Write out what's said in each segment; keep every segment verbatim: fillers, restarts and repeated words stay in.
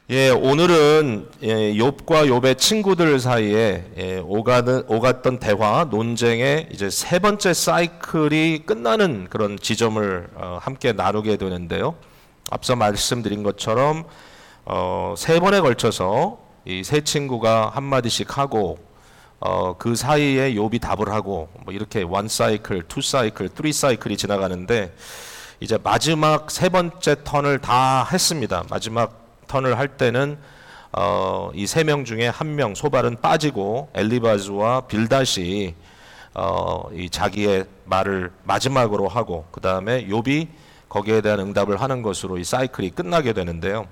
예, 오늘은 예, 욥과 욥의 친구들 사이에 예, 오가는, 오갔던 대화, 논쟁의 이제 세 번째 사이클이 끝나는 그런 지점을 어, 함께 나누게 되는데요. 앞서 말씀드린 것처럼 어, 세 번에 걸쳐서 이 세 친구가 한 마디씩 하고 어, 그 사이에 욥이 답을 하고 뭐 이렇게 원 사이클, 투 사이클, 쓰리 사이클이 지나가는데 이제 마지막 세 번째 턴을 다 했습니다. 마지막 턴을 할 때는 어, 이 세 명 중에 한 명 소발은 빠지고 엘리바즈와 빌닷이 어, 이 자기의 말을 마지막으로 하고 그 다음에 욥이 거기에 대한 응답을 하는 것으로 이 사이클이 끝나게 되는데요.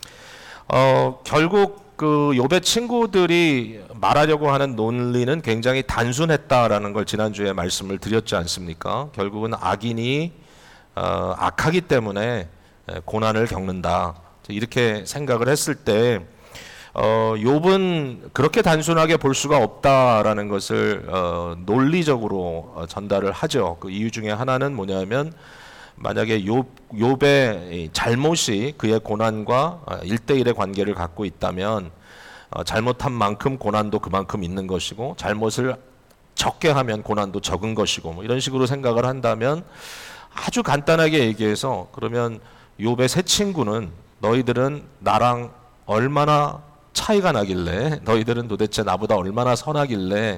어, 결국 그 욥의 친구들이 말하려고 하는 논리는 굉장히 단순했다라는 걸 지난주에 말씀을 드렸지 않습니까? 결국은 악인이 어, 악하기 때문에 고난을 겪는다. 이렇게 생각을 했을 때 어, 욥은 그렇게 단순하게 볼 수가 없다라는 것을 어, 논리적으로 어, 전달을 하죠. 그 이유 중에 하나는 뭐냐면 만약에 욥, 욥의 잘못이 그의 고난과 일대일의 관계를 갖고 있다면 어, 잘못한 만큼 고난도 그만큼 있는 것이고 잘못을 적게 하면 고난도 적은 것이고 뭐 이런 식으로 생각을 한다면 아주 간단하게 얘기해서 그러면 욥의 세 친구는 너희들은 나랑 얼마나 차이가 나길래 너희들은 도대체 나보다 얼마나 선하길래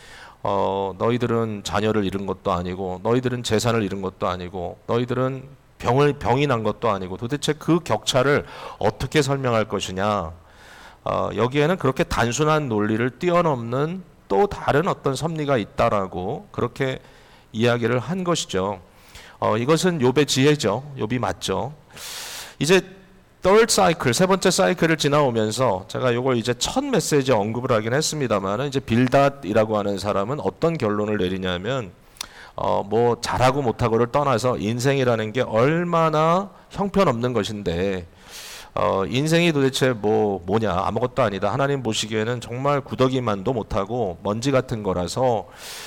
어, 너희들은 자녀를 잃은 것도 아니고 너희들은 재산을 잃은 것도 아니고 너희들은 병을, 병이 난 것도 아니고 도대체 그 격차를 어떻게 설명할 것이냐. 어, 여기에는 그렇게 단순한 논리를 뛰어넘는 또 다른 어떤 섭리가 있다라고 그렇게 이야기를 한 것이죠. 어, 이것은 욥의 지혜죠. 욥이 맞죠. 이제 third cycle, 세 번째 사이클을 지나오면서 제가 이걸 이제 첫 메시지에 언급을 하긴 했습니다만 이제 빌닷이라고 하는 사람은 어떤 결론을 내리냐면 어, 뭐 잘하고 못하고를 떠나서 인생이라는 게 얼마나 형편없는 것인데 어, 인생이 도대체 뭐 뭐냐 아무것도 아니다. 하나님 보시기에는 정말 구더기만도 못하고 먼지 같은 거라서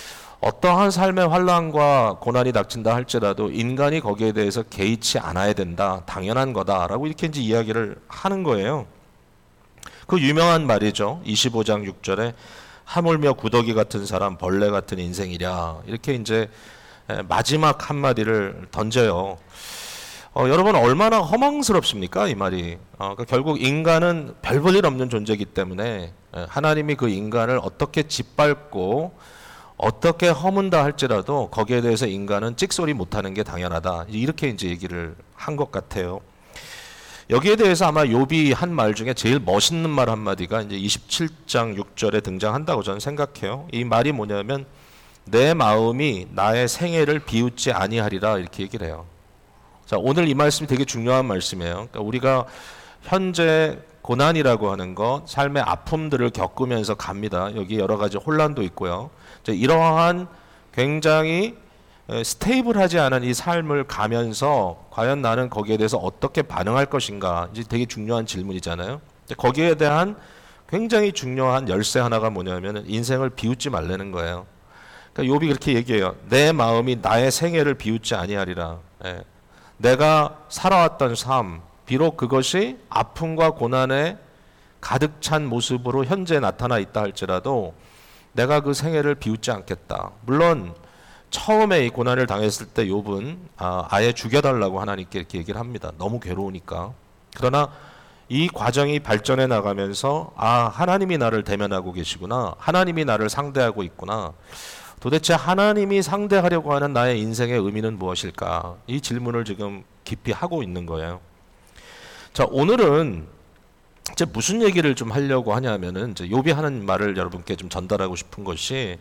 어떠한 삶의 환난과 고난이 닥친다 할지라도 인간이 거기에 대해서 개의치 않아야 된다. 당연한 거다라고 이렇게 이제 이야기를 하는 거예요. 그 유명한 말이죠. 이십오 장 육 절에 하물며 구더기 같은 사람 벌레 같은 인생이랴. 이렇게 이제 마지막 한마디를 던져요. 어, 여러분 얼마나 허망스럽습니까? 이 말이. 어, 그러니까 결국 인간은 별 볼 일 없는 존재이기 때문에 하나님이 그 인간을 어떻게 짓밟고 어떻게 허문다 할지라도 거기에 대해서 인간은 찍소리 못하는 게 당연하다. 이렇게 이제 얘기를 한 것 같아요. 여기에 대해서 아마 욥이 한 말 중에 제일 멋있는 말 한마디가 이제 이십칠 장 육 절에 등장한다고 저는 생각해요. 이 말이 뭐냐면 내 마음이 나의 생애를 비웃지 아니하리라 이렇게 얘기를 해요. 자, 오늘 이 말씀이 되게 중요한 말씀이에요. 그러니까 우리가 현재 고난이라고 하는 것, 삶의 아픔들을 겪으면서 갑니다. 여기 여러 가지 혼란도 있고요. 이러한 굉장히 스테이블하지 않은 이 삶을 가면서 과연 나는 거기에 대해서 어떻게 반응할 것인가 이제 되게 중요한 질문이잖아요. 거기에 대한 굉장히 중요한 열쇠 하나가 뭐냐면 인생을 비웃지 말라는 거예요. 그러니까 욥이 그렇게 얘기해요. 내 마음이 나의 생애를 비웃지 아니하리라. 예. 내가 살아왔던 삶, 비록 그것이 아픔과 고난에 가득 찬 모습으로 현재 나타나 있다 할지라도 내가 그 생애를 비웃지 않겠다. 물론 처음에 이 고난을 당했을 때 욥은 아, 아예 죽여달라고 하나님께 이렇게 얘기를 합니다. 너무 괴로우니까. 그러나 이 과정이 발전해 나가면서 아 하나님이 나를 대면하고 계시구나. 하나님이 나를 상대하고 있구나. 도대체 하나님이 상대하려고 하는 나의 인생의 의미는 무엇일까? 이 질문을 지금 깊이 하고 있는 거예요. 자, 오늘은 이제 무슨 얘기를 좀 하려고 하냐면은 이제 욥이 하는 말을 여러분께 좀 전달하고 싶은 것이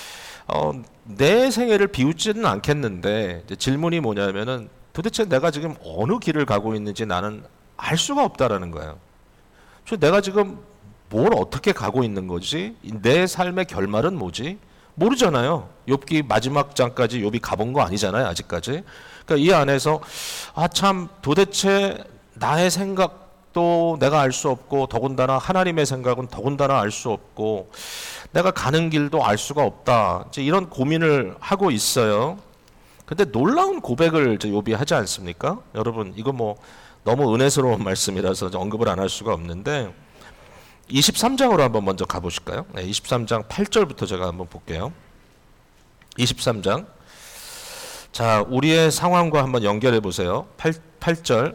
어, 내 생애를 비웃지는 않겠는데 이제 질문이 뭐냐면은 도대체 내가 지금 어느 길을 가고 있는지 나는 알 수가 없다라는 거예요. 그래서 내가 지금 뭘 어떻게 가고 있는 거지? 내 삶의 결말은 뭐지? 모르잖아요. 욥기 마지막 장까지 욥이 가본 거 아니잖아요. 아직까지. 그러니까 이 안에서 아 참 도대체 나의 생각도 내가 알 수 없고 더군다나 하나님의 생각은 더군다나 알 수 없고 내가 가는 길도 알 수가 없다. 이제 이런 고민을 하고 있어요. 근데 놀라운 고백을 이제 욥이 하지 않습니까? 여러분 이거 뭐 너무 은혜스러운 말씀이라서 언급을 안 할 수가 없는데 이십삼 장으로 한번 먼저 가보실까요? 네, 이십삼 장 팔 절부터 제가 한번 볼게요. 이십삼 장. 자, 우리의 상황과 한번 연결해 보세요. 팔, 팔 절.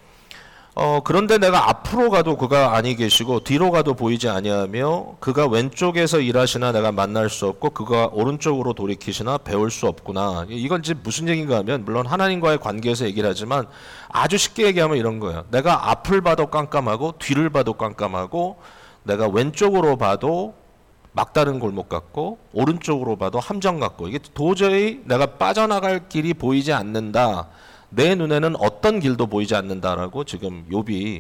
어, 그런데 내가 앞으로 가도 그가 아니 계시고 뒤로 가도 보이지 아니하며 그가 왼쪽에서 일하시나 내가 만날 수 없고 그가 오른쪽으로 돌이키시나 배울 수 없구나. 이건 이제 무슨 얘기인가 하면 물론 하나님과의 관계에서 얘기를 하지만 아주 쉽게 얘기하면 이런 거예요. 내가 앞을 봐도 깜깜하고 뒤를 봐도 깜깜하고 내가 왼쪽으로 봐도 막다른 골목 같고 오른쪽으로 봐도 함정 같고 이게 도저히 내가 빠져나갈 길이 보이지 않는다. 내 눈에는 어떤 길도 보이지 않는다라고 지금 욥이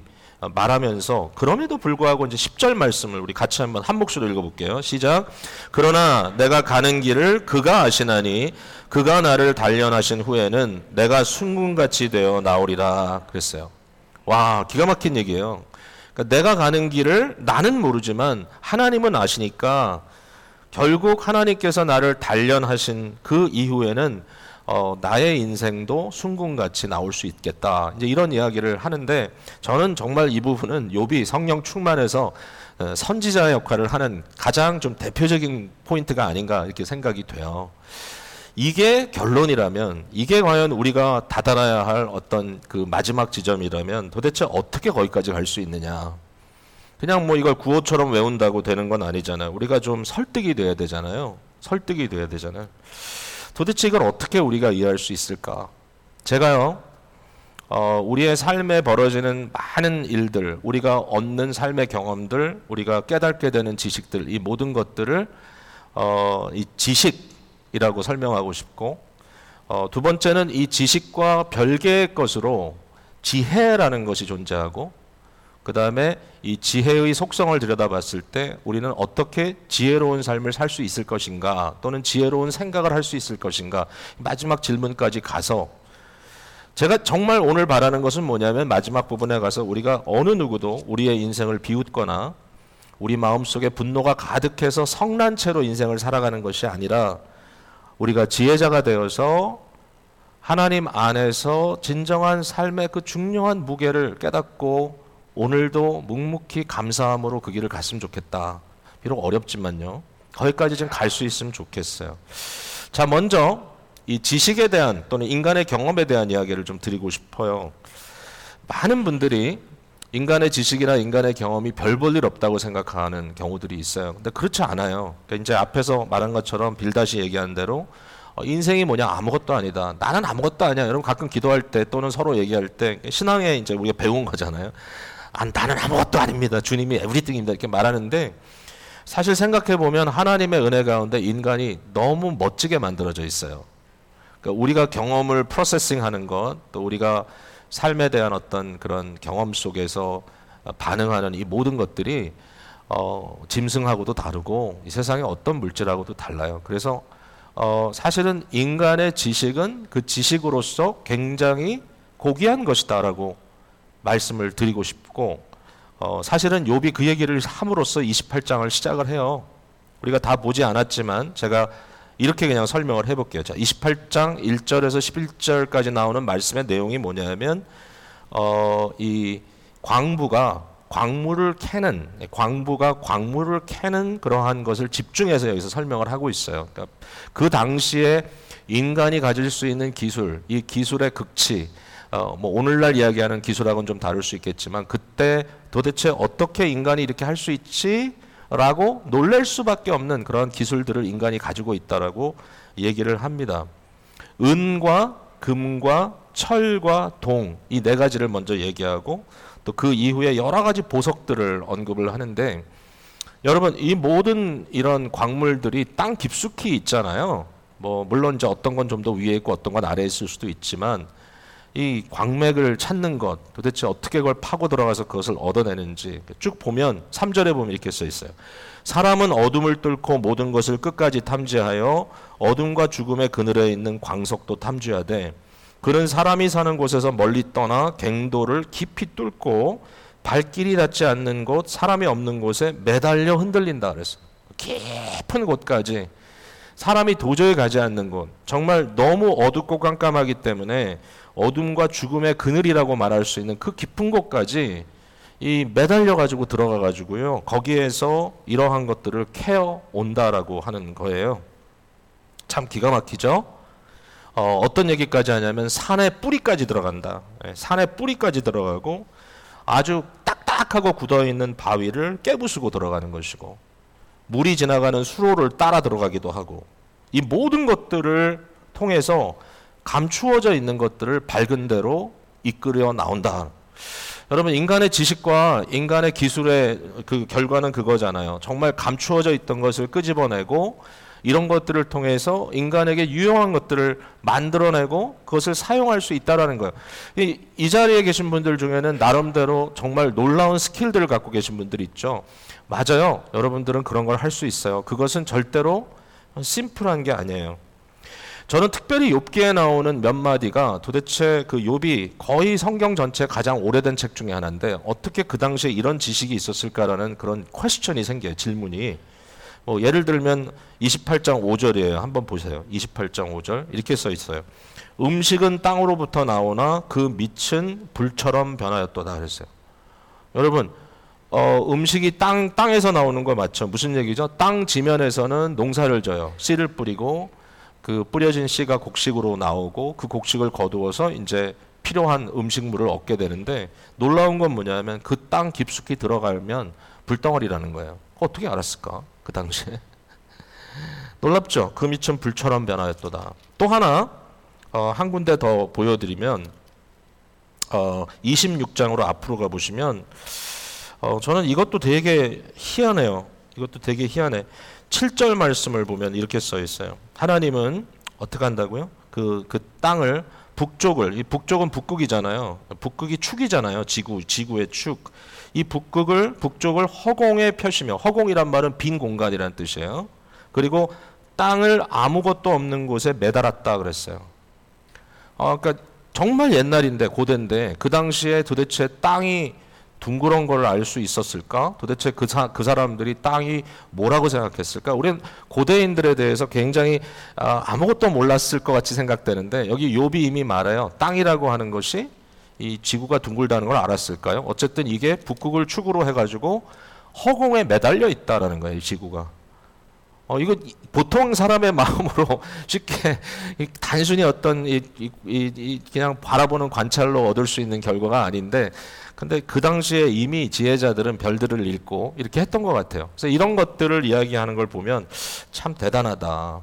말하면서 그럼에도 불구하고 이제 십 절 말씀을 우리 같이 한번 한 목소리로 읽어볼게요. 시작. 그러나 내가 가는 길을 그가 아시나니 그가 나를 단련하신 후에는 내가 순금같이 되어 나오리라 그랬어요. 와, 기가 막힌 얘기예요. 그러니까 내가 가는 길을 나는 모르지만 하나님은 아시니까 결국 하나님께서 나를 단련하신 그 이후에는 어, 나의 인생도 순금같이 나올 수 있겠다. 이제 이런 이야기를 하는데 저는 정말 이 부분은 욥이 성령 충만해서 어, 선지자 역할을 하는 가장 좀 대표적인 포인트가 아닌가 이렇게 생각이 돼요. 이게 결론이라면 이게 과연 우리가 다다라야 할 어떤 그 마지막 지점이라면 도대체 어떻게 거기까지 갈 수 있느냐. 그냥 뭐 이걸 구호처럼 외운다고 되는 건 아니잖아요. 우리가 좀 설득이 돼야 되잖아요. 설득이 돼야 되잖아요. 도대체 이걸 어떻게 우리가 이해할 수 있을까? 제가요, 어, 우리의 삶에 벌어지는 많은 일들, 우리가 얻는 삶의 경험들, 우리가 깨닫게 되는 지식들, 이 모든 것들을 어, 이 지식이라고 설명하고 싶고, 어, 두 번째는 이 지식과 별개의 것으로 지혜라는 것이 존재하고, 그 다음에 이 지혜의 속성을 들여다봤을 때 우리는 어떻게 지혜로운 삶을 살 수 있을 것인가 또는 지혜로운 생각을 할 수 있을 것인가 마지막 질문까지 가서 제가 정말 오늘 바라는 것은 뭐냐면 마지막 부분에 가서 우리가 어느 누구도 우리의 인생을 비웃거나 우리 마음속에 분노가 가득해서 성난 채로 인생을 살아가는 것이 아니라 우리가 지혜자가 되어서 하나님 안에서 진정한 삶의 그 중요한 무게를 깨닫고 오늘도 묵묵히 감사함으로 그 길을 갔으면 좋겠다. 비록 어렵지만요. 거기까지 좀 갈 수 있으면 좋겠어요. 자, 먼저 이 지식에 대한 또는 인간의 경험에 대한 이야기를 좀 드리고 싶어요. 많은 분들이 인간의 지식이나 인간의 경험이 별 볼 일 없다고 생각하는 경우들이 있어요. 근데 그렇지 않아요. 그러니까 이제 앞에서 말한 것처럼 빌다시 얘기한 대로 어, 인생이 뭐냐 아무것도 아니다. 나는 아무것도 아니야. 여러분 가끔 기도할 때 또는 서로 얘기할 때 신앙에 이제 우리가 배운 거잖아요. 아, 나는 아무것도 아닙니다. 주님이 에브리띵입니다. 이렇게 말하는데 사실 생각해 보면 하나님의 은혜 가운데 인간이 너무 멋지게 만들어져 있어요. 그러니까 우리가 경험을 프로세싱하는 것, 또 우리가 삶에 대한 어떤 그런 경험 속에서 반응하는 이 모든 것들이 어, 짐승하고도 다르고 이 세상의 어떤 물질하고도 달라요. 그래서 어, 사실은 인간의 지식은 그 지식으로서 굉장히 고귀한 것이다라고 말씀을 드리고 싶고 어, 사실은 욥이 그 얘기를 함으로써 이십팔 장을 시작을 해요. 우리가 다 보지 않았지만 제가 이렇게 그냥 설명을 해볼게요. 자, 이십팔 장 일 절에서 십일 절까지 나오는 말씀의 내용이 뭐냐면 어, 이 광부가 광물을 캐는 광부가 광물을 캐는 그러한 것을 집중해서 여기서 설명을 하고 있어요. 그러니까 그 당시에 인간이 가질 수 있는 기술, 이 기술의 극치, 어, 뭐 오늘날 이야기하는 기술하고는 좀 다를 수 있겠지만 그때 도대체 어떻게 인간이 이렇게 할 수 있지? 라고 놀랄 수밖에 없는 그런 기술들을 인간이 가지고 있다라고 얘기를 합니다. 은과 금과 철과 동, 이 네 가지를 먼저 얘기하고 또 그 이후에 여러 가지 보석들을 언급을 하는데 여러분 이 모든 이런 광물들이 땅 깊숙이 있잖아요. 뭐 물론 이제 어떤 건 좀 더 위에 있고 어떤 건 아래에 있을 수도 있지만 이 광맥을 찾는 것 도대체 어떻게 그걸 파고 들어가서 그것을 얻어내는지 쭉 보면 삼 절에 보면 이렇게 써 있어요. 사람은 어둠을 뚫고 모든 것을 끝까지 탐지하여 어둠과 죽음의 그늘에 있는 광석도 탐지하되 그는 사람이 사는 곳에서 멀리 떠나 갱도를 깊이 뚫고 발길이 닿지 않는 곳 사람이 없는 곳에 매달려 흔들린다 그랬어요. 깊은 곳까지 사람이 도저히 가지 않는 곳 정말 너무 어둡고 깜깜하기 때문에 어둠과 죽음의 그늘이라고 말할 수 있는 그 깊은 곳까지 이 매달려 가지고 들어가 가지고요. 거기에서 이러한 것들을 케어 온다라고 하는 거예요. 참 기가 막히죠? 어, 어떤 얘기까지 하냐면 산의 뿌리까지 들어간다. 예, 산의 뿌리까지 들어가고 아주 딱딱하고 굳어있는 바위를 깨부수고 들어가는 것이고 물이 지나가는 수로를 따라 들어가기도 하고 이 모든 것들을 통해서 감추어져 있는 것들을 밝은 대로 이끌어 나온다. 여러분, 인간의 지식과 인간의 기술의 그 결과는 그거잖아요. 정말 감추어져 있던 것을 끄집어내고 이런 것들을 통해서 인간에게 유용한 것들을 만들어내고 그것을 사용할 수 있다라는 거예요. 이, 이 자리에 계신 분들 중에는 나름대로 정말 놀라운 스킬들을 갖고 계신 분들이 있죠. 맞아요. 여러분들은 그런 걸 할 수 있어요. 그것은 절대로 심플한 게 아니에요. 저는 특별히 욥기에 나오는 몇 마디가 도대체 그 욥이 거의 성경 전체 가장 오래된 책 중에 하나인데 어떻게 그 당시에 이런 지식이 있었을까라는 그런 퀘스천이 생겨요. 질문이. 뭐 예를 들면 이십팔 장 오 절이에요. 한번 보세요. 이십팔 장 오 절 이렇게 써 있어요. 음식은 땅으로부터 나오나 그 밑은 불처럼 변하였도다 그랬어요. 여러분, 어, 음식이 땅, 땅에서 나오는 거 맞죠? 무슨 얘기죠? 땅 지면에서는 농사를 져요. 씨를 뿌리고 그 뿌려진 씨가 곡식으로 나오고 그 곡식을 거두어서 이제 필요한 음식물을 얻게 되는데 놀라운 건 뭐냐면 그 땅 깊숙이 들어가면 불덩어리라는 거예요. 어떻게 알았을까? 그 당시에. 놀랍죠? 그 밑은 불처럼 변하였도다. 또 하나 어, 한 군데 더 보여드리면 어, 이십육 장으로 앞으로 가보시면 어, 저는 이것도 되게 희한해요. 이것도 되게 희한해. 칠 절 말씀을 보면 이렇게 써 있어요. 하나님은 어떻게 한다고요? 그, 그 땅을 북쪽을, 이 북쪽은 북극이잖아요. 북극이 축이잖아요. 지구, 지구의 축. 이 북극을, 북쪽을 허공에 펴시며, 허공이란 말은 빈 공간이라는 뜻이에요. 그리고 땅을 아무것도 없는 곳에 매달았다 그랬어요. 어, 그러니까 정말 옛날인데, 고대인데, 그 당시에 도대체 땅이 둥그런 걸 알 수 있었을까? 도대체 그, 사, 그 사람들이 땅이 뭐라고 생각했을까? 우리는 고대인들에 대해서 굉장히 아, 아무것도 몰랐을 것 같이 생각되는데 여기 욥이 이미 말해요. 땅이라고 하는 것이 이 지구가 둥글다는 걸 알았을까요? 어쨌든 이게 북극을 축으로 해가지고 허공에 매달려 있다라는 거예요. 이 지구가. 어, 이거 보통 사람의 마음으로 쉽게 단순히 어떤 이, 이, 이, 그냥 바라보는 관찰로 얻을 수 있는 결과가 아닌데 근데 그 당시에 이미 지혜자들은 별들을 읽고 이렇게 했던 것 같아요. 그래서 이런 것들을 이야기하는 걸 보면 참 대단하다.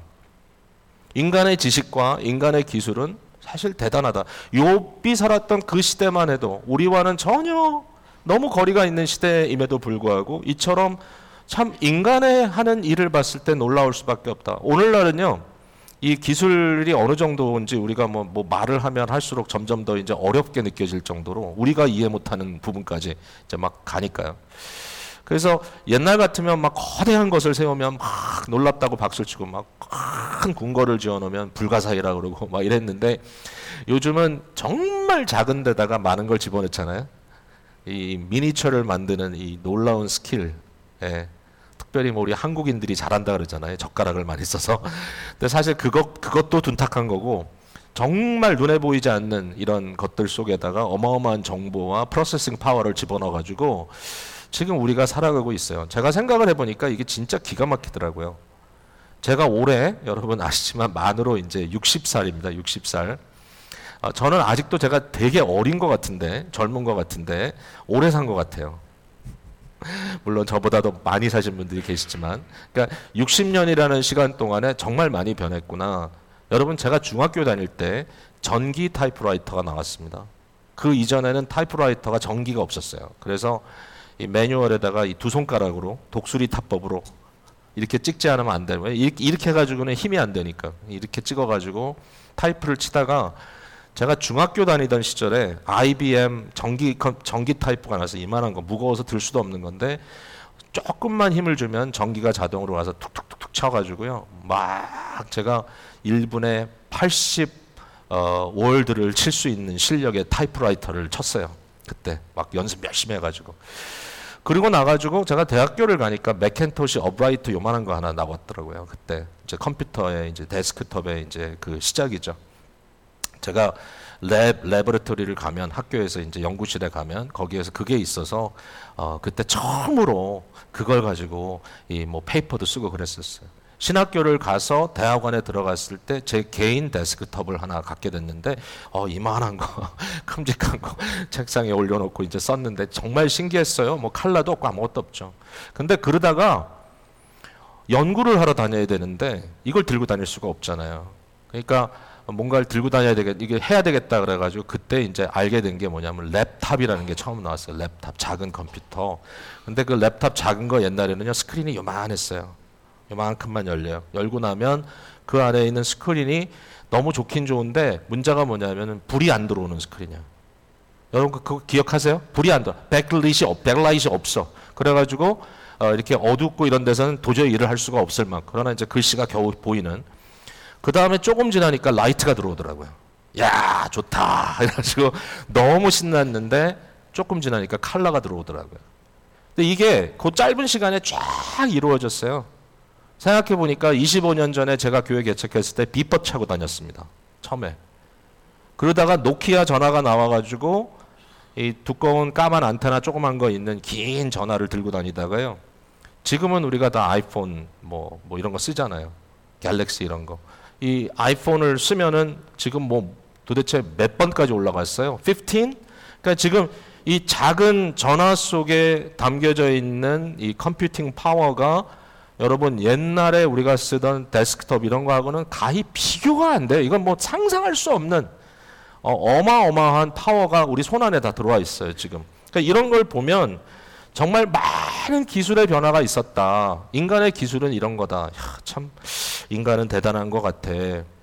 인간의 지식과 인간의 기술은 사실 대단하다. 욥이 살았던 그 시대만 해도 우리와는 전혀 너무 거리가 있는 시대임에도 불구하고 이처럼 참 인간의 하는 일을 봤을 때 놀라울 수밖에 없다. 오늘날은요. 이 기술이 어느 정도인지 우리가 뭐, 뭐 말을 하면 할수록 점점 더 이제 어렵게 느껴질 정도로 우리가 이해 못하는 부분까지 이제 막 가니까요. 그래서 옛날 같으면 막 거대한 것을 세우면 막 놀랍다고 박수를 치고 막 큰 궁궐을 지어놓으면 불가사의라 그러고 막 이랬는데 요즘은 정말 작은 데다가 많은 걸 집어넣잖아요. 이 미니처를 만드는 이 놀라운 스킬. 예. 특별히 뭐 우리 한국인들이 잘한다 그러잖아요. 젓가락을 많이 써서. 근데 사실 그것 그것도 둔탁한 거고 정말 눈에 보이지 않는 이런 것들 속에다가 어마어마한 정보와 프로세싱 파워를 집어넣어 가지고 지금 우리가 살아가고 있어요. 제가 생각을 해보니까 이게 진짜 기가 막히더라고요. 제가 올해 여러분 아시지만 만으로 이제 육십 살입니다. 육십 살. 아, 저는 아직도 제가 되게 어린 것 같은데 젊은 것 같은데 오래 산 것 같아요. 물론 저보다도 많이 사신 분들이 계시지만 그러니까 육십 년이라는 시간 동안에 정말 많이 변했구나. 여러분 제가 중학교 다닐 때 전기 타이프라이터가 나왔습니다. 그 이전에는 타이프라이터가 전기가 없었어요. 그래서 이 매뉴얼에다가 이 두 손가락으로 독수리 타법으로 이렇게 찍지 않으면 안 되는 거예요. 이렇게, 이렇게 해가지고는 힘이 안 되니까 이렇게 찍어가지고 타이프를 치다가 제가 중학교 다니던 시절에 아이비엠 전기, 전기 타이프가 나서 이만한 거 무거워서 들 수도 없는 건데 조금만 힘을 주면 전기가 자동으로 와서 툭툭툭툭 쳐가지고요. 막 제가 일 분에 팔십 어, 월드를 칠 수 있는 실력의 타이프라이터를 쳤어요. 그때 막 연습 열심히 해가지고. 그리고 나가지고 제가 대학교를 가니까 맥킨토시 업라이트 요만한 거 하나 나왔더라고요. 그때 이제 컴퓨터의 이제 데스크톱의 이제 그 시작이죠. 제가 랩, 레버러터리를 가면 학교에서 이제 연구실에 가면 거기에서 그게 있어서 어, 그때 처음으로 그걸 가지고 이 뭐 페이퍼도 쓰고 그랬었어요. 신학교를 가서 대학원에 들어갔을 때 제 개인 데스크톱을 하나 갖게 됐는데 어, 이만한 거 큼직한 거 책상에 올려놓고 이제 썼는데 정말 신기했어요. 뭐 칼라도 없고 아무것도 없죠. 근데 그러다가 연구를 하러 다녀야 되는데 이걸 들고 다닐 수가 없잖아요. 그러니까 뭔가를 들고 다녀야 되겠, 이게 해야 되겠다 그래가지고 그때 이제 알게 된 게 뭐냐면 랩탑이라는 게 처음 나왔어요. 랩탑, 작은 컴퓨터. 근데 그 랩탑 작은 거 옛날에는요 스크린이 요만했어요. 요만큼만 열려요. 열고 나면 그 안에 있는 스크린이 너무 좋긴 좋은데 문제가 뭐냐면은 불이 안 들어오는 스크린이야. 여러분 그거 기억하세요? 불이 안 들어. 백라이트이 없, 백라이트이 없어. 그래가지고 어, 이렇게 어둡고 이런 데서는 도저히 일을 할 수가 없을 만큼. 그러나 이제 글씨가 겨우 보이는. 그 다음에 조금 지나니까 라이트가 들어오더라고요. 야, 좋다. 이래가지고 너무 신났는데 조금 지나니까 컬러가 들어오더라고요. 근데 이게 그 짧은 시간에 쫙 이루어졌어요. 생각해 보니까 이십오 년 전에 제가 교회 개척했을 때 비법 차고 다녔습니다. 처음에. 그러다가 노키아 전화가 나와가지고 이 두꺼운 까만 안테나 조그만 거 있는 긴 전화를 들고 다니다가요. 지금은 우리가 다 아이폰 뭐, 뭐 이런 거 쓰잖아요. 갤럭시 이런 거. 이 아이폰을 쓰면은 지금 뭐 도대체 몇 번까지 올라갔어요? 십오? 그러니까 지금 이 작은 전화 속에 담겨져 있는 이 컴퓨팅 파워가 여러분 옛날에 우리가 쓰던 데스크톱 이런 거하고는 가히 비교가 안 돼요. 이건 뭐 상상할 수 없는 어, 어마어마한 파워가 우리 손 안에 다 들어와 있어요, 지금. 그러니까 이런 걸 보면 정말 많은 기술의 변화가 있었다. 인간의 기술은 이런 거다. 야, 참 인간은 대단한 것 같아.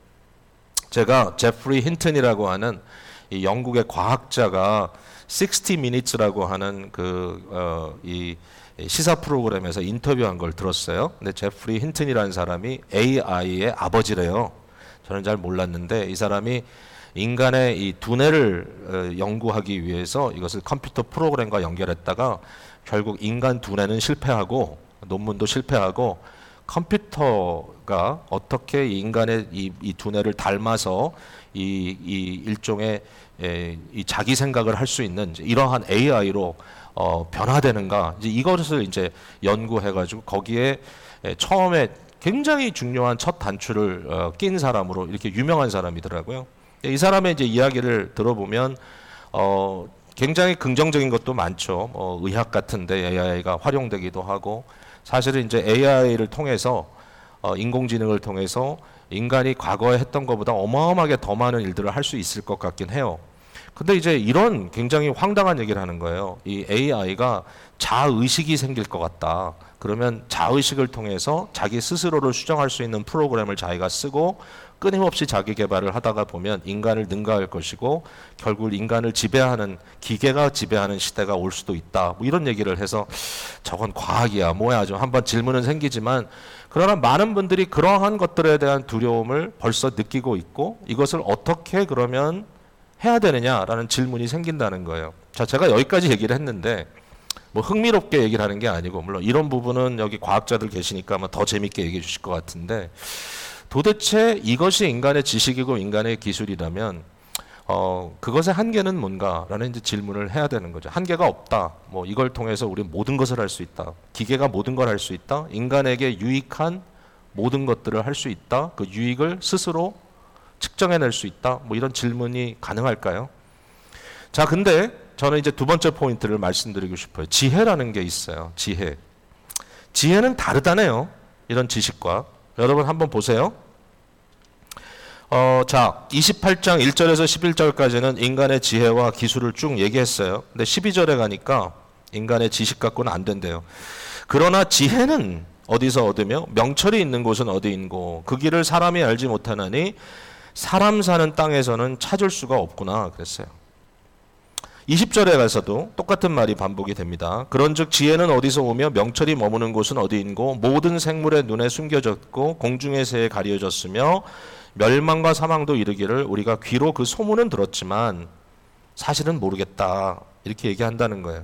제가 제프리 힌튼이라고 하는 이 영국의 과학자가 식스티 미니츠라고 하는 그 어, 이 시사 프로그램에서 인터뷰한 걸 들었어요. 근데 제프리 힌튼이라는 사람이 에이아이의 아버지래요. 저는 잘 몰랐는데 이 사람이 인간의 이 두뇌를 연구하기 위해서 이것을 컴퓨터 프로그램과 연결했다가 결국 인간 두뇌는 실패하고 논문도 실패하고 컴퓨터가 어떻게 인간의 이, 이 두뇌를 닮아서 이, 이 일종의 에, 이 자기 생각을 할 수 있는 이러한 에이아이로 어, 변화되는가 이제 이것을 이제 연구해가지고 거기에 에, 처음에 굉장히 중요한 첫 단추를 어, 낀 사람으로 이렇게 유명한 사람이더라고요. 이 사람의 이제 이야기를 들어보면 어, 굉장히 긍정적인 것도 많죠. 뭐 의학 같은데 에이아이가 활용되기도 하고 사실은 이제 에이아이를 통해서 어, 인공지능을 통해서 인간이 과거에 했던 것보다 어마어마하게 더 많은 일들을 할 수 있을 것 같긴 해요. 근데 이제 이런 굉장히 황당한 얘기를 하는 거예요. 이 에이아이가 자의식이 생길 것 같다. 그러면 자의식을 통해서 자기 스스로를 수정할 수 있는 프로그램을 자기가 쓰고 끊임없이 자기 개발을 하다가 보면 인간을 능가할 것이고 결국 인간을 지배하는 기계가 지배하는 시대가 올 수도 있다. 뭐 이런 얘기를 해서 저건 과학이야 뭐야 좀 한번 질문은 생기지만 그러나 많은 분들이 그러한 것들에 대한 두려움을 벌써 느끼고 있고 이것을 어떻게 그러면 해야 되느냐라는 질문이 생긴다는 거예요. 자, 제가 여기까지 얘기를 했는데 뭐 흥미롭게 얘기를 하는 게 아니고 물론 이런 부분은 여기 과학자들 계시니까 아마 더 재밌게 얘기해 주실 것 같은데 도대체 이것이 인간의 지식이고 인간의 기술이라면 어, 그것의 한계는 뭔가라는 이제 질문을 해야 되는 거죠. 한계가 없다. 뭐 이걸 통해서 우리 모든 것을 할 수 있다. 기계가 모든 걸 할 수 있다. 인간에게 유익한 모든 것들을 할 수 있다. 그 유익을 스스로 측정해낼 수 있다. 뭐 이런 질문이 가능할까요? 자, 근데 저는 이제 두 번째 포인트를 말씀드리고 싶어요. 지혜라는 게 있어요. 지혜. 지혜는 다르다네요. 이런 지식과. 여러분 한번 보세요. 어, 자, 이십팔 장 일 절에서 십일 절까지는 인간의 지혜와 기술을 쭉 얘기했어요. 근데 십이 절에 가니까 인간의 지식 갖고는 안 된대요. 그러나 지혜는 어디서 얻으며 명철이 있는 곳은 어디 있고 그 길을 사람이 알지 못하나니 사람 사는 땅에서는 찾을 수가 없구나 그랬어요. 이십 절에 가서도 똑같은 말이 반복이 됩니다. 그런즉 지혜는 어디서 오며 명철이 머무는 곳은 어디인고 모든 생물의 눈에 숨겨졌고 공중의 새에 가려졌으며 멸망과 사망도 이르기를 우리가 귀로 그 소문은 들었지만 사실은 모르겠다 이렇게 얘기한다는 거예요.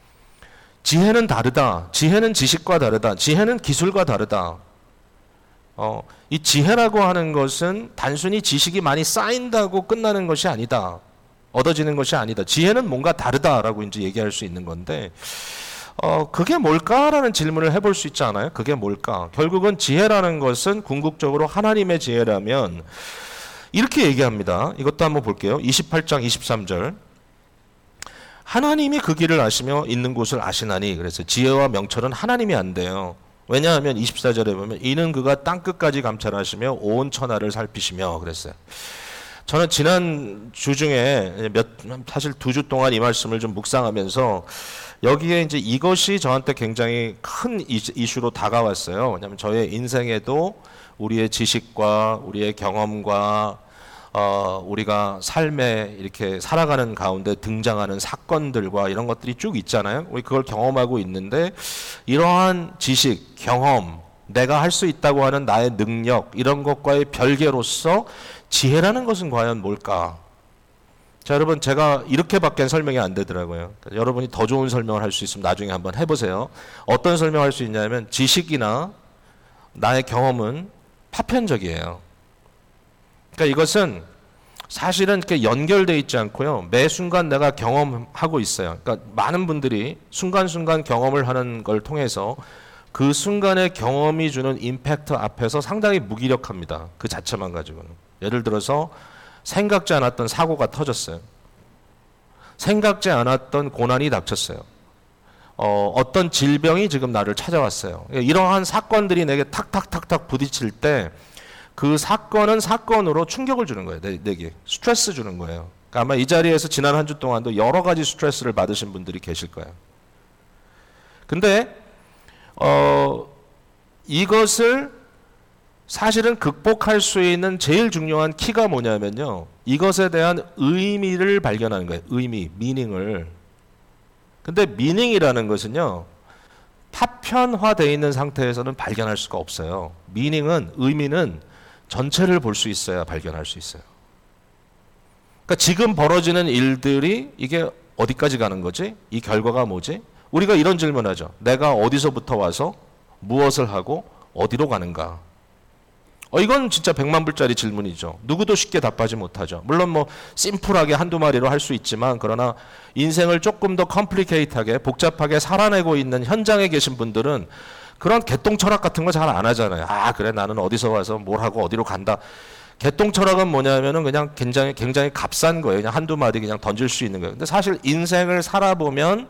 지혜는 다르다. 지혜는 지식과 다르다. 지혜는 기술과 다르다. 어, 이 지혜라고 하는 것은 단순히 지식이 많이 쌓인다고 끝나는 것이 아니다. 얻어지는 것이 아니다. 지혜는 뭔가 다르다라고 이제 얘기할 수 있는 건데, 어, 그게 뭘까라는 질문을 해볼 수 있지 않아요? 그게 뭘까? 결국은 지혜라는 것은 궁극적으로 하나님의 지혜라면 이렇게 얘기합니다. 이것도 한번 볼게요. 이십팔 장 이십삼 절. 하나님이 그 길을 아시며 있는 곳을 아시나니, 그래서 지혜와 명철은 하나님이 안 돼요. 왜냐하면 이십사 절에 보면 이는 그가 땅끝까지 감찰하시며 온 천하를 살피시며 그랬어요. 저는 지난 주 중에 몇 사실 두 주 동안 이 말씀을 좀 묵상하면서 여기에 이제 이것이 저한테 굉장히 큰 이슈로 다가왔어요. 왜냐하면 저의 인생에도 우리의 지식과 우리의 경험과 어, 우리가 삶에 이렇게 살아가는 가운데 등장하는 사건들과 이런 것들이 쭉 있잖아요. 우리 그걸 경험하고 있는데 이러한 지식, 경험, 내가 할 수 있다고 하는 나의 능력 이런 것과의 별개로서 지혜라는 것은 과연 뭘까? 자, 여러분 제가 이렇게밖에 설명이 안 되더라고요. 그러니까 여러분이 더 좋은 설명을 할 수 있으면 나중에 한번 해보세요. 어떤 설명을 할 수 있냐면 지식이나 나의 경험은 파편적이에요. 그러니까 이것은 사실은 이렇게 연결되어 있지 않고요. 매 순간 내가 경험하고 있어요. 그러니까 많은 분들이 순간순간 경험을 하는 걸 통해서 그 순간의 경험이 주는 임팩트 앞에서 상당히 무기력합니다. 그 자체만 가지고는. 예를 들어서 생각지 않았던 사고가 터졌어요. 생각지 않았던 고난이 닥쳤어요. 어, 어떤 질병이 지금 나를 찾아왔어요. 이러한 사건들이 내게 탁탁탁탁 부딪힐 때 그 사건은 사건으로 충격을 주는 거예요. 내, 내게 스트레스 주는 거예요. 그러니까 아마 이 자리에서 지난 한 주 동안도 여러 가지 스트레스를 받으신 분들이 계실 거예요. 근데 어, 이것을 사실은 극복할 수 있는 제일 중요한 키가 뭐냐면요. 이것에 대한 의미를 발견하는 거예요. 의미, 미닝을. 근데 미닝이라는 것은요. 파편화되어 있는 상태에서는 발견할 수가 없어요. 미닝은, 의미는 전체를 볼 수 있어야 발견할 수 있어요. 그러니까 지금 벌어지는 일들이 이게 어디까지 가는 거지? 이 결과가 뭐지? 우리가 이런 질문하죠. 내가 어디서부터 와서 무엇을 하고 어디로 가는가? 어, 이건 진짜 백만 불짜리 질문이죠. 누구도 쉽게 답하지 못하죠. 물론 뭐 심플하게 한두 마리로 할 수 있지만 그러나 인생을 조금 더 컴플리케이트하게 복잡하게 살아내고 있는 현장에 계신 분들은 그런 개똥 철학 같은 거 잘 안 하잖아요. 아 그래 나는 어디서 와서 뭘 하고 어디로 간다. 개똥 철학은 뭐냐면은 그냥 굉장히 굉장히 값싼 거예요. 그냥 한두 마디 그냥 던질 수 있는 거예요. 근데 사실 인생을 살아보면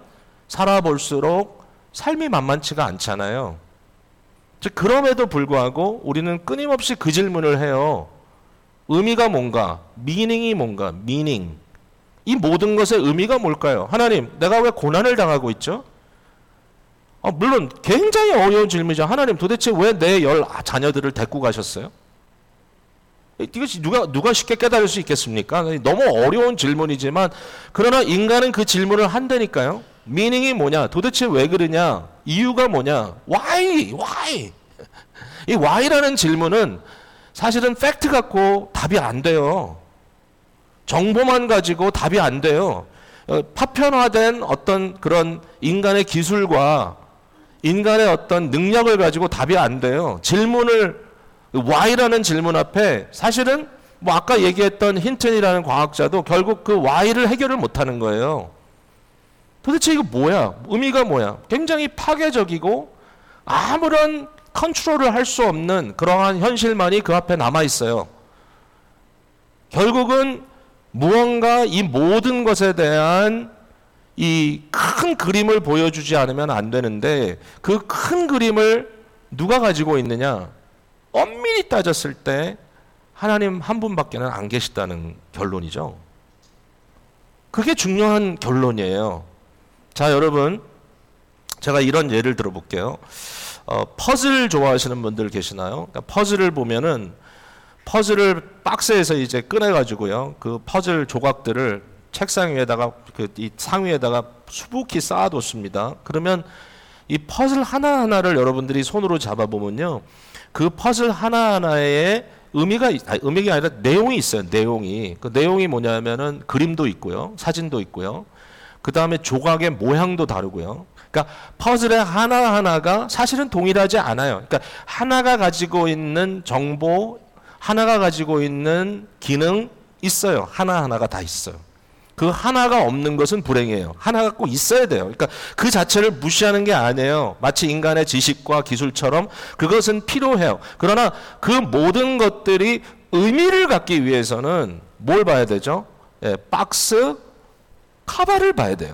살아볼수록 삶이 만만치가 않잖아요. 즉 그럼에도 불구하고 우리는 끊임없이 그 질문을 해요. 의미가 뭔가? 미닝이 뭔가? 미닝. 이 모든 것의 의미가 뭘까요? 하나님, 내가 왜 고난을 당하고 있죠? 어, 물론 굉장히 어려운 질문이죠. 하나님, 도대체 왜 내 열 자녀들을 데리고 가셨어요? 이것이 누가 누가 쉽게 깨달을 수 있겠습니까? 너무 어려운 질문이지만 그러나 인간은 그 질문을 한다니까요. 미닝이 뭐냐? 도대체 왜 그러냐? 이유가 뭐냐? Why? Why? 이 why라는 질문은 사실은 팩트 갖고 답이 안 돼요. 정보만 가지고 답이 안 돼요. 파편화된 어떤 그런 인간의 기술과 인간의 어떤 능력을 가지고 답이 안 돼요. 질문을 why라는 질문 앞에 사실은 뭐 아까 얘기했던 힌튼이라는 과학자도 결국 그 why를 해결을 못하는 거예요. 도대체 이거 뭐야? 의미가 뭐야? 굉장히 파괴적이고 아무런 컨트롤을 할 수 없는 그러한 현실만이 그 앞에 남아 있어요. 결국은 무언가 이 모든 것에 대한 이 큰 그림을 보여주지 않으면 안 되는데 그 큰 그림을 누가 가지고 있느냐? 엄밀히 따졌을 때 하나님 한 분밖에는 안 계시다는 결론이죠. 그게 중요한 결론이에요. 자, 여러분, 제가 이런 예를 들어볼게요. 어, 퍼즐 좋아하시는 분들 계시나요? 그러니까 퍼즐을 보면은 퍼즐을 박스에서 이제 꺼내가지고요. 그 퍼즐 조각들을 책상 위에다가 그 이 상위에다가 수북히 쌓아뒀습니다. 그러면 이 퍼즐 하나하나를 여러분들이 손으로 잡아보면요. 그 퍼즐 하나하나에 의미가, 아니, 의미가 아니라 내용이 있어요. 내용이. 그 내용이 뭐냐면은 그림도 있고요. 사진도 있고요. 그 다음에 조각의 모양도 다르고요. 그러니까 퍼즐의 하나하나가 사실은 동일하지 않아요. 그러니까 하나가 가지고 있는 정보, 하나가 가지고 있는 기능 있어요. 하나하나가 다 있어요. 그 하나가 없는 것은 불행이에요. 하나가 꼭 있어야 돼요. 그러니까 그 자체를 무시하는 게 아니에요. 마치 인간의 지식과 기술처럼 그것은 필요해요. 그러나 그 모든 것들이 의미를 갖기 위해서는 뭘 봐야 되죠? 예, 박스 카바를 봐야 돼요.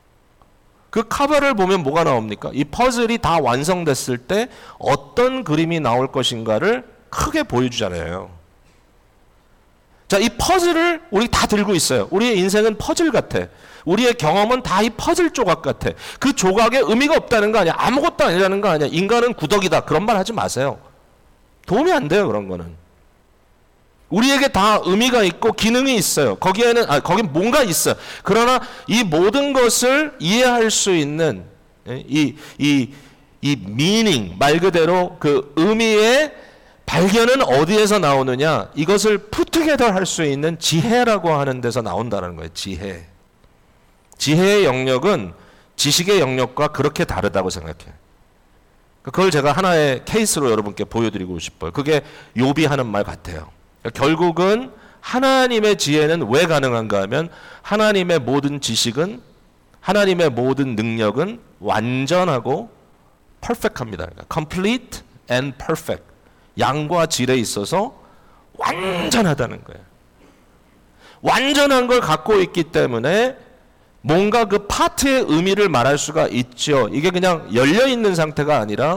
그 카바를 보면 뭐가 나옵니까? 이 퍼즐이 다 완성됐을 때 어떤 그림이 나올 것인가를 크게 보여주잖아요. 자, 이 퍼즐을 우리 다 들고 있어요. 우리의 인생은 퍼즐 같아. 우리의 경험은 다 이 퍼즐 조각 같아. 그 조각에 의미가 없다는 거 아니야. 아무것도 아니라는 거 아니야. 인간은 구덕이다. 그런 말 하지 마세요. 도움이 안 돼요, 그런 거는. 우리에게 다 의미가 있고 기능이 있어요. 거기에는, 아, 거긴 뭔가 있어요. 그러나 이 모든 것을 이해할 수 있는 이, 이, 이 meaning, 말 그대로 그 의미의 발견은 어디에서 나오느냐? 이것을 put together 할 수 있는 지혜라고 하는 데서 나온다는 거예요. 지혜. 지혜의 영역은 지식의 영역과 그렇게 다르다고 생각해요. 그걸 제가 하나의 케이스로 여러분께 보여드리고 싶어요. 그게 욥이 하는 말 같아요. 결국은 하나님의 지혜는 왜 가능한가 하면 하나님의 모든 지식은, 하나님의 모든 능력은 완전하고 perfect합니다. complete and perfect. 양과 질에 있어서 완전하다는 거예요. 완전한 걸 갖고 있기 때문에 뭔가 그 파트의 의미를 말할 수가 있죠. 이게 그냥 열려있는 상태가 아니라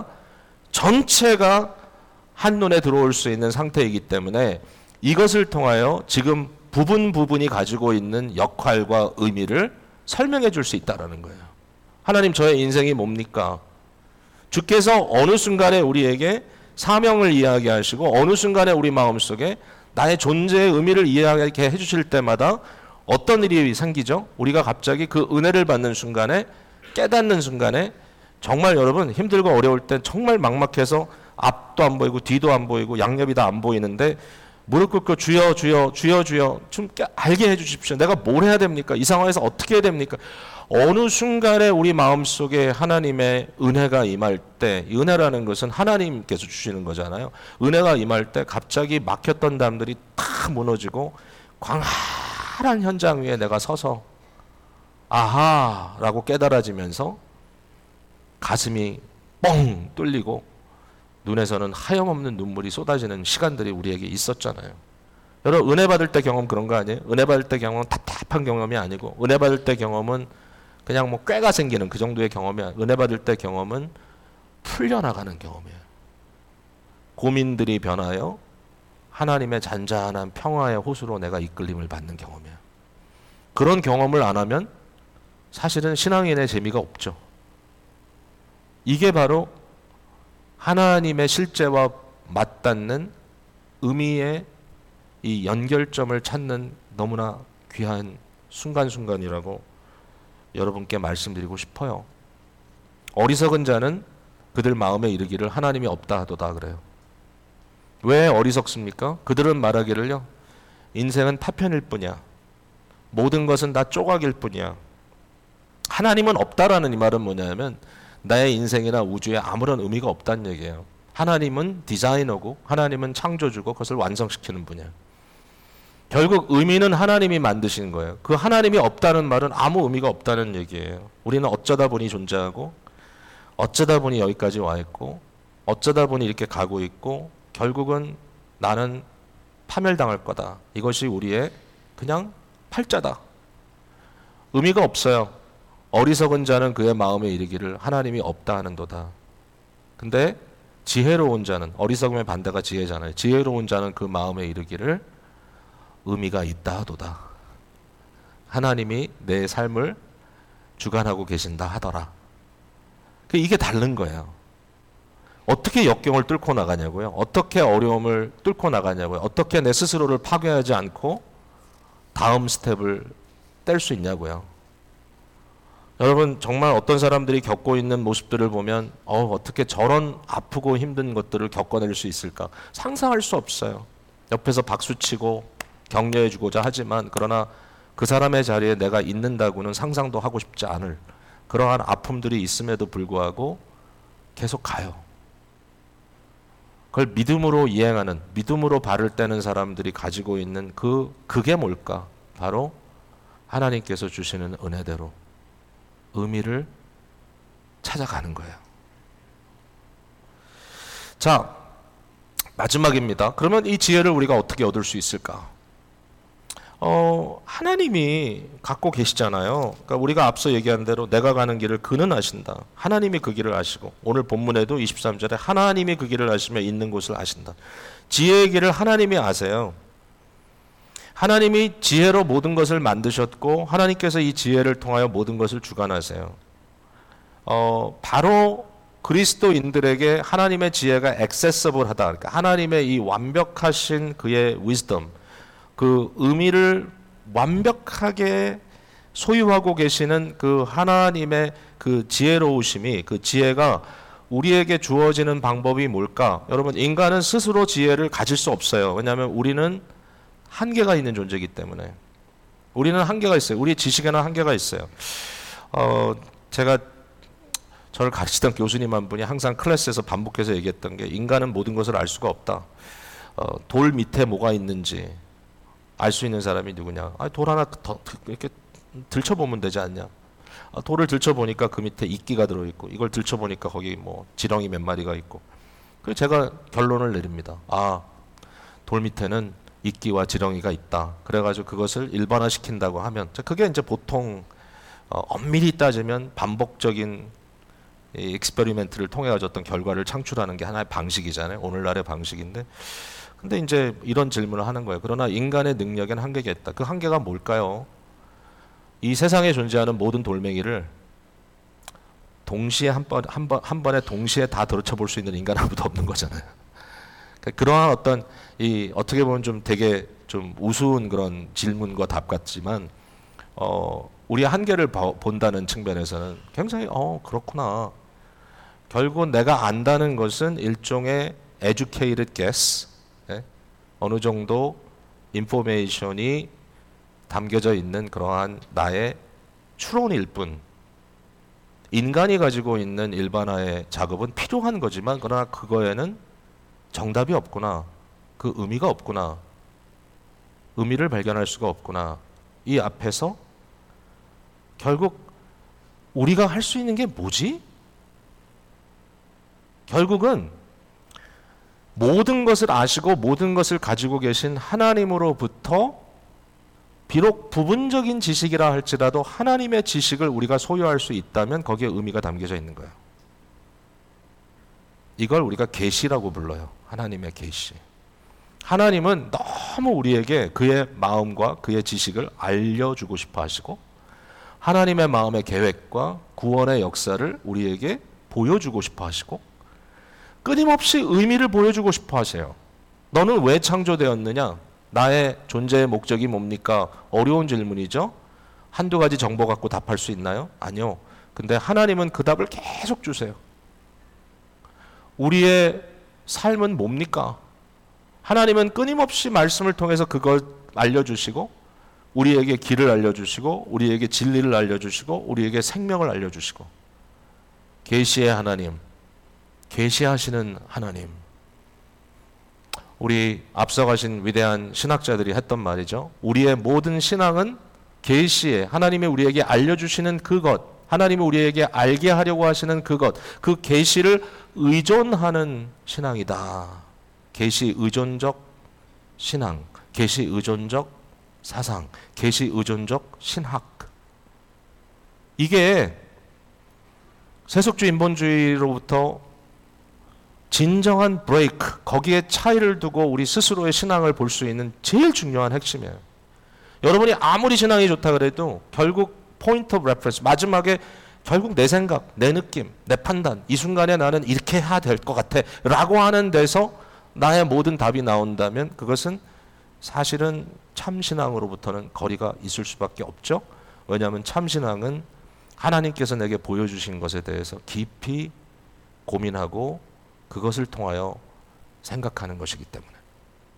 전체가 한눈에 들어올 수 있는 상태이기 때문에 이것을 통하여 지금 부분 부분이 가지고 있는 역할과 의미를 설명해 줄 수 있다는 거예요. 하나님, 저의 인생이 뭡니까? 주께서 어느 순간에 우리에게 사명을 이야기하시고 어느 순간에 우리 마음속에 나의 존재의 의미를 이야기해 주실 때마다 어떤 일이 생기죠? 우리가 갑자기 그 은혜를 받는 순간에, 깨닫는 순간에 정말 여러분 힘들고 어려울 땐 정말 막막해서 앞도 안 보이고 뒤도 안 보이고 양옆이 다 안 보이는데 무릎 꿇고 주여 주여 주여 주여 좀 알게 해주십시오. 내가 뭘 해야 됩니까? 이 상황에서 어떻게 해야 됩니까? 어느 순간에 우리 마음속에 하나님의 은혜가 임할 때, 은혜라는 것은 하나님께서 주시는 거잖아요. 은혜가 임할 때 갑자기 막혔던 담들이 다 무너지고 광활한 현장 위에 내가 서서 아하 라고 깨달아지면서 가슴이 뻥 뚫리고 눈에서는 하염없는 눈물이 쏟아지는 시간들이 우리에게 있었잖아요. 여러분, 은혜 받을 때 경험 그런 거 아니에요? 은혜 받을 때 경험은 답답한 경험이 아니고, 은혜 받을 때 경험은 그냥 뭐 꾀가 생기는 그 정도의 경험이 아니에요. 은혜 받을 때 경험은 풀려나가는 경험이에요. 고민들이 변하여 하나님의 잔잔한 평화의 호수로 내가 이끌림을 받는 경험이에요. 그런 경험을 안 하면 사실은 신앙인의 재미가 없죠. 이게 바로 하나님의 실제와 맞닿는 의미의 이 연결점을 찾는 너무나 귀한 순간순간이라고 여러분께 말씀드리고 싶어요. 어리석은 자는 그들 마음에 이르기를 하나님이 없다 하도다 그래요. 왜 어리석습니까? 그들은 말하기를요, 인생은 파편일 뿐이야. 모든 것은 다 조각일 뿐이야. 하나님은 없다라는 이 말은 뭐냐면 나의 인생이나 우주에 아무런 의미가 없다는 얘기예요. 하나님은 디자이너고 하나님은 창조주고 그것을 완성시키는 분이에요. 결국 의미는 하나님이 만드신 거예요. 그 하나님이 없다는 말은 아무 의미가 없다는 얘기예요. 우리는 어쩌다 보니 존재하고 어쩌다 보니 여기까지 와 있고 어쩌다 보니 이렇게 가고 있고 결국은 나는 파멸당할 거다. 이것이 우리의 그냥 팔자다. 의미가 없어요. 어리석은 자는 그의 마음에 이르기를 하나님이 없다 하는도다. 근데 지혜로운 자는, 어리석음의 반대가 지혜잖아요. 지혜로운 자는 그 마음에 이르기를 의미가 있다 하도다. 하나님이 내 삶을 주관하고 계신다 하더라. 이게 다른 거예요. 어떻게 역경을 뚫고 나가냐고요. 어떻게 어려움을 뚫고 나가냐고요. 어떻게 내 스스로를 파괴하지 않고 다음 스텝을 뗄 수 있냐고요. 여러분, 정말 어떤 사람들이 겪고 있는 모습들을 보면 어, 어떻게 저런 아프고 힘든 것들을 겪어낼 수 있을까? 상상할 수 없어요. 옆에서 박수치고 격려해주고자 하지만 그러나 그 사람의 자리에 내가 있는다고는 상상도 하고 싶지 않을 그러한 아픔들이 있음에도 불구하고 계속 가요. 그걸 믿음으로 이행하는, 믿음으로 발을 떼는 사람들이 가지고 있는 그, 그게 뭘까? 바로 하나님께서 주시는 은혜대로 의미를 찾아가는 거예요. 자, 마지막입니다. 그러면 이 지혜를 우리가 어떻게 얻을 수 있을까? 어, 하나님이 갖고 계시잖아요. 그러니까 우리가 앞서 얘기한 대로 내가 가는 길을 그는 아신다. 하나님이 그 길을 아시고, 오늘 본문에도 이십삼 절에 하나님이 그 길을 아시며 있는 곳을 아신다. 지혜의 길을 하나님이 아세요. 하나님이 지혜로 모든 것을 만드셨고, 하나님께서 이 지혜를 통하여 모든 것을 주관하세요. 어, 바로 그리스도인들에게 하나님의 지혜가 액세서블하다. 그러니까 하나님의 이 완벽하신 그의 wisdom, 그 의미를 완벽하게 소유하고 계시는 그 하나님의 그 지혜로우심이, 그 지혜가 우리에게 주어지는 방법이 뭘까? 여러분, 인간은 스스로 지혜를 가질 수 없어요. 왜냐하면 우리는 한계가 있는 존재이기 때문에. 우리는 한계가 있어요. 우리 지식에는 한계가 있어요. 어, 제가 저를 가르치던 교수님 한 분이 항상 클래스에서 반복해서 얘기했던 게, 인간은 모든 것을 알 수가 없다. 어, 돌 밑에 뭐가 있는지 알 수 있는 사람이 누구냐? 아, 돌 하나 더 이렇게 들춰보면 되지 않냐? 아, 돌을 들춰보니까 그 밑에 이끼가 들어있고, 이걸 들춰보니까 거기 뭐 지렁이 몇 마리가 있고. 그래서 제가 결론을 내립니다. 아, 돌 밑에는 이끼와 지렁이가 있다. 그래가지고 그것을 일반화시킨다고 하면, 그게 이제 보통 어, 엄밀히 따지면 반복적인 이 익스페리멘트를 통해 가지고 어떤 결과를 창출하는 게 하나의 방식이잖아요. 오늘날의 방식인데. 근데 이제 이런 질문을 하는 거예요. 그러나 인간의 능력에는 한계가 있다. 그 한계가 뭘까요? 이 세상에 존재하는 모든 돌멩이를 동시에 한 번, 한 번, 한 번에 동시에 다 들어쳐 볼 수 있는 인간 아무도 없는 거잖아요. 그러한 어떤 이 어떻게 보면 좀 되게 좀 우스운 그런 질문과 답 같지만, 어, 우리의 한계를 봐, 본다는 측면에서는 굉장히 어 그렇구나. 결국 내가 안다는 것은 일종의 educated guess, 예? 어느 정도 인포메이션이 담겨져 있는 그러한 나의 추론일 뿐, 인간이 가지고 있는 일반화의 작업은 필요한 거지만, 그러나 그거에는 정답이 없구나, 그 의미가 없구나, 의미를 발견할 수가 없구나. 이 앞에서 결국 우리가 할 수 있는 게 뭐지? 결국은 모든 것을 아시고 모든 것을 가지고 계신 하나님으로부터 비록 부분적인 지식이라 할지라도 하나님의 지식을 우리가 소유할 수 있다면 거기에 의미가 담겨져 있는 거예요. 이걸 우리가 계시라고 불러요. 하나님의 계시. 하나님은 너무 우리에게 그의 마음과 그의 지식을 알려주고 싶어 하시고, 하나님의 마음의 계획과 구원의 역사를 우리에게 보여주고 싶어 하시고, 끊임없이 의미를 보여주고 싶어 하세요. 너는 왜 창조되었느냐? 나의 존재의 목적이 뭡니까? 어려운 질문이죠. 한두 가지 정보 갖고 답할 수 있나요? 아니요. 근데 하나님은 그 답을 계속 주세요. 우리의 삶은 뭡니까? 하나님은 끊임없이 말씀을 통해서 그걸 알려주시고, 우리에게 길을 알려주시고, 우리에게 진리를 알려주시고, 우리에게 생명을 알려주시고, 계시의 하나님, 계시하시는 하나님. 우리 앞서가신 위대한 신학자들이 했던 말이죠. 우리의 모든 신앙은 계시에, 하나님이 우리에게 알려주시는 그것, 하나님이 우리에게 알게 하려고 하시는 그것, 그 계시를 의존하는 신앙이다. 계시 의존적 신앙, 계시 의존적 사상, 계시 의존적 신학. 이게 세속주의 인본주의로부터 진정한 브레이크, 거기에 차이를 두고 우리 스스로의 신앙을 볼 수 있는 제일 중요한 핵심이에요. 여러분이 아무리 신앙이 좋다 그래도 결국 포인트 오브 레퍼런스, 마지막에 결국 내 생각, 내 느낌, 내 판단, 이 순간에 나는 이렇게 해야 될 것 같아 라고 하는 데서 나의 모든 답이 나온다면 그것은 사실은 참신앙으로부터는 거리가 있을 수밖에 없죠. 왜냐하면 참신앙은 하나님께서 내게 보여주신 것에 대해서 깊이 고민하고 그것을 통하여 생각하는 것이기 때문에,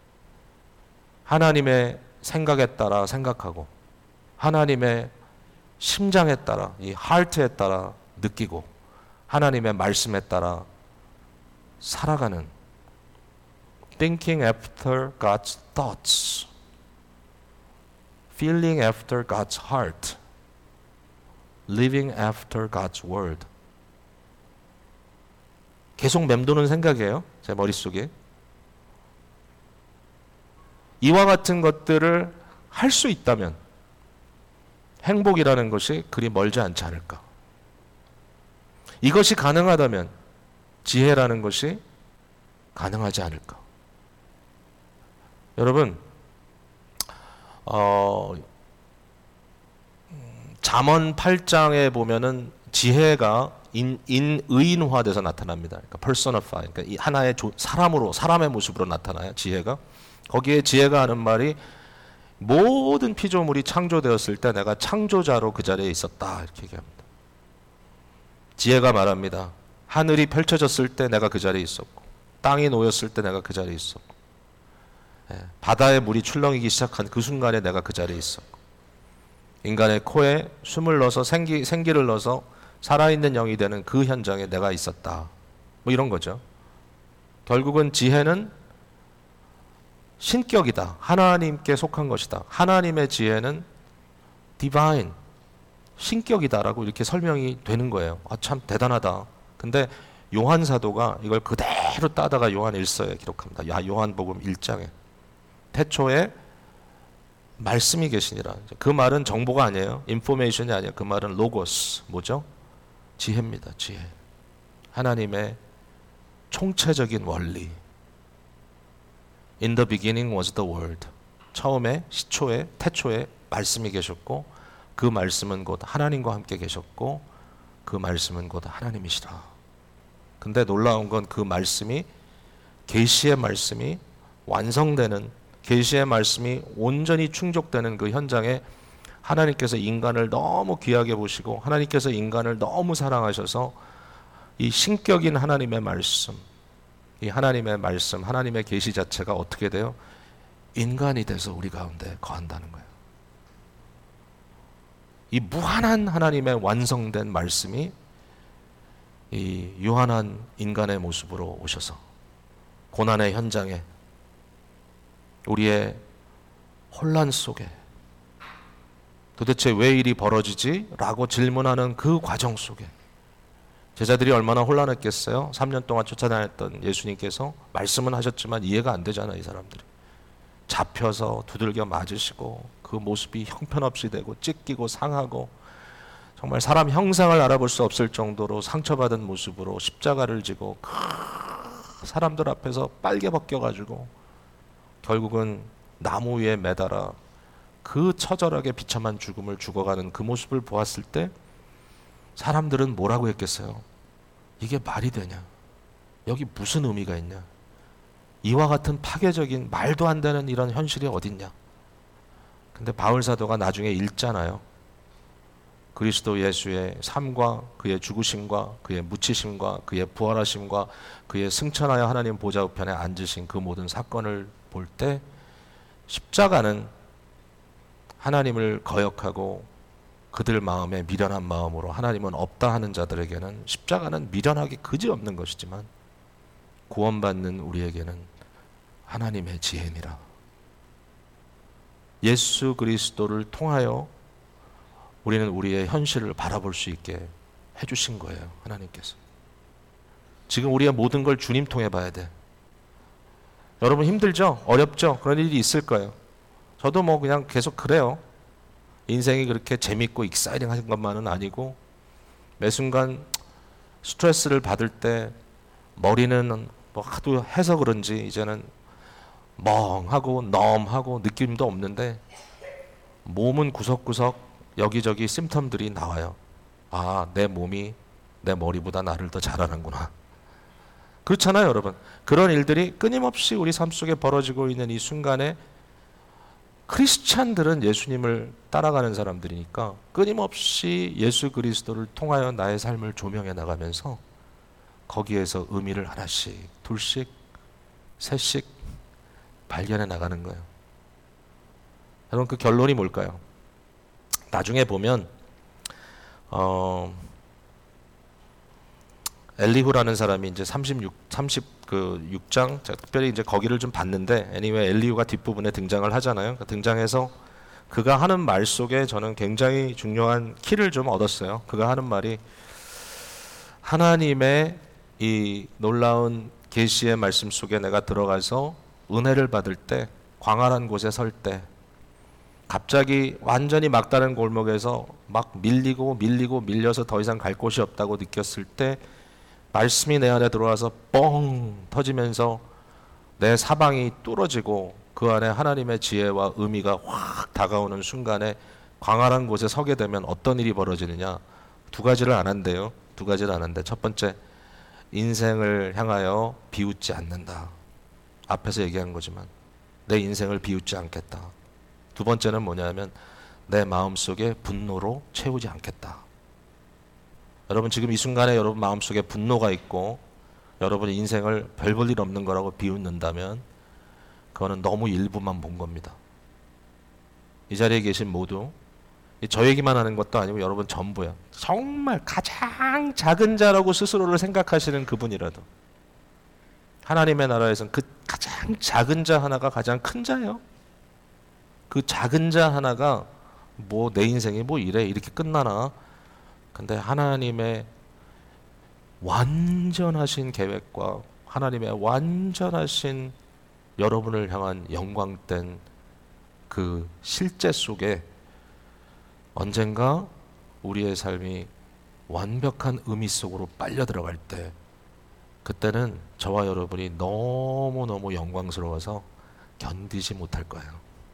하나님의 생각에 따라 생각하고 하나님의 심장에 따라, 이 하트에 따라 느끼고 하나님의 말씀에 따라 살아가는 thinking after God's thoughts, feeling after God's heart, living after God's word. 계속 맴도는 생각이에요. 제 머릿속에. 이와 같은 것들을 할 수 있다면 행복이라는 것이 그리 멀지 않지 않을까. 이것이 가능하다면 지혜라는 것이 가능하지 않을까. 여러분, 어, 잠언 팔 장에 보면은 지혜가 인, 인의인화돼서 나타납니다. 그러니까 personify, 그러니까 이 하나의 조, 사람으로, 사람의 모습으로 나타나요. 지혜가. 거기에 지혜가 하는 말이 모든 피조물이 창조되었을 때 내가 창조자로 그 자리에 있었다, 이렇게 얘기합니다. 지혜가 말합니다. 하늘이 펼쳐졌을 때 내가 그 자리에 있었고, 땅이 놓였을 때 내가 그 자리에 있었고, 예, 바다에 물이 출렁이기 시작한 그 순간에 내가 그 자리에 있었고, 인간의 코에 숨을 넣어서 생기, 생기를 넣어서 살아있는 영이 되는 그 현장에 내가 있었다. 뭐 이런 거죠. 결국은 지혜는 신격이다. 하나님께 속한 것이다. 하나님의 지혜는 divine, 신격이다라고 이렇게 설명이 되는 거예요. 아, 참 대단하다. 근데 요한 사도가 이걸 그대로 따다가 요한 일서에 기록합니다. 야, 요한복음 일 장에 태초에 말씀이 계시니라. 그 말은 정보가 아니에요. 인포메이션이 아니에요. 그 말은 로고스, 뭐죠? 지혜입니다. 지혜. 하나님의 총체적인 원리. In the beginning was the word. 처음에 시초에 태초에 말씀이 계셨고 그 말씀은 곧 하나님과 함께 계셨고 그 말씀은 곧 하나님이시라. 근데 놀라운 건 그 말씀이 계시의 말씀이 완성되는, 계시의 말씀이 온전히 충족되는 그 현장에 하나님께서 인간을 너무 귀하게 보시고 하나님께서 인간을 너무 사랑하셔서 이 신격인 하나님의 말씀, 이 하나님의 말씀, 하나님의 계시 자체가 어떻게 돼요? 인간이 돼서 우리 가운데 거한다는 거예요. 이 무한한 하나님의 완성된 말씀이 이 유한한 인간의 모습으로 오셔서 고난의 현장에, 우리의 혼란 속에 도대체 왜 일이 벌어지지? 라고 질문하는 그 과정 속에 제자들이 얼마나 혼란했겠어요? 삼 년 동안 쫓아다녔던 예수님께서 말씀은 하셨지만 이해가 안 되잖아요. 이 사람들이 잡혀서 두들겨 맞으시고 그 모습이 형편없이 되고 찢기고 상하고 정말 사람 형상을 알아볼 수 없을 정도로 상처받은 모습으로 십자가를 지고 사람들 앞에서 빨개 벗겨가지고 결국은 나무 위에 매달아 그 처절하게 비참한 죽음을 죽어가는 그 모습을 보았을 때 사람들은 뭐라고 했겠어요? 이게 말이 되냐? 여기 무슨 의미가 있냐? 이와 같은 파괴적인 말도 안 되는 이런 현실이 어딨냐? 근데 바울 사도가 나중에 읽잖아요. 그리스도 예수의 삶과 그의 죽으심과 그의 묻히심과 그의 부활하심과 그의 승천하여 하나님 보좌 우편에 앉으신 그 모든 사건을 볼 때 십자가는 하나님을 거역하고 그들 마음에 미련한 마음으로 하나님은 없다 하는 자들에게는 십자가는 미련하기 그지없는 것이지만 구원받는 우리에게는 하나님의 지혜니라. 예수 그리스도를 통하여 우리는 우리의 현실을 바라볼 수 있게 해주신 거예요. 하나님께서. 지금 우리의 모든 걸 주님 통해 봐야 돼. 여러분 힘들죠? 어렵죠? 그런 일이 있을 거예요. 저도 뭐 그냥 계속 그래요. 인생이 그렇게 재밌고 익사이팅한 것만은 아니고 매 순간 스트레스를 받을 때 머리는 뭐 하도 해서 그런지 이제는 멍하고 넘하고 느낌도 없는데 몸은 구석구석 여기저기 심텀들이 나와요. 아, 내 몸이 내 머리보다 나를 더 잘하는구나. 그렇잖아요, 여러분. 그런 일들이 끊임없이 우리 삶 속에 벌어지고 있는 이 순간에 크리스찬들은 예수님을 따라가는 사람들이니까 끊임없이 예수 그리스도를 통하여 나의 삶을 조명해 나가면서 거기에서 의미를 하나씩, 둘씩, 셋씩 발견해 나가는 거예요. 여러분 그 결론이 뭘까요? 나중에 보면 어, 엘리후라는 사람이 이제 삼십육, 삼십육 장, 제가 특별히 이제 거기를 좀 봤는데, 애니메 엘리후가 뒷부분에 등장을 하잖아요. 등장해서 그가 하는 말 속에 저는 굉장히 중요한 키를 좀 얻었어요. 그가 하는 말이 하나님의 이 놀라운 계시의 말씀 속에 내가 들어가서 은혜를 받을 때, 광활한 곳에 설 때, 갑자기 완전히 막다른 골목에서 막 밀리고 밀리고 밀려서 더 이상 갈 곳이 없다고 느꼈을 때 말씀이 내 안에 들어와서 뻥 터지면서 내 사방이 뚫어지고 그 안에 하나님의 지혜와 의미가 확 다가오는 순간에 광활한 곳에 서게 되면 어떤 일이 벌어지느냐. 두 가지를 안 한대요. 두 가지를 안 한대. 첫 번째, 인생을 향하여 비웃지 않는다. 앞에서 얘기한 거지만 내 인생을 비웃지 않겠다. 두 번째는 뭐냐면 내 마음속에 분노로 채우지 않겠다. 여러분 지금 이 순간에 여러분 마음속에 분노가 있고 여러분의 인생을 별 볼 일 없는 거라고 비웃는다면 그거는 너무 일부만 본 겁니다. 이 자리에 계신 모두 저 얘기만 하는 것도 아니고 여러분 전부야. 정말 가장 작은 자라고 스스로를 생각하시는 그분이라도 하나님의 나라에서는 그 가장 작은 자 하나가 가장 큰 자예요. 그 작은 자 하나가 뭐 내 인생이 뭐 이래 이렇게 끝나나. 근데 하나님의 완전하신 계획과 하나님의 완전하신 여러분을 향한 영광된 그 실제 속에 언젠가 우리의 삶이 완벽한 의미 속으로 빨려 들어갈 때 그때는 저와 여러분이 너무너무 영광스러워서 견디지 못할 거예요.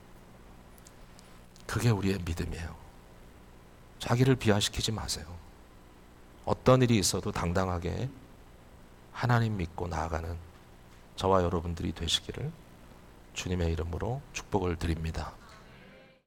그게 우리의 믿음이에요. 자기를 비하시키지 마세요. 어떤 일이 있어도 당당하게 하나님 믿고 나아가는 저와 여러분들이 되시기를 주님의 이름으로 축복을 드립니다.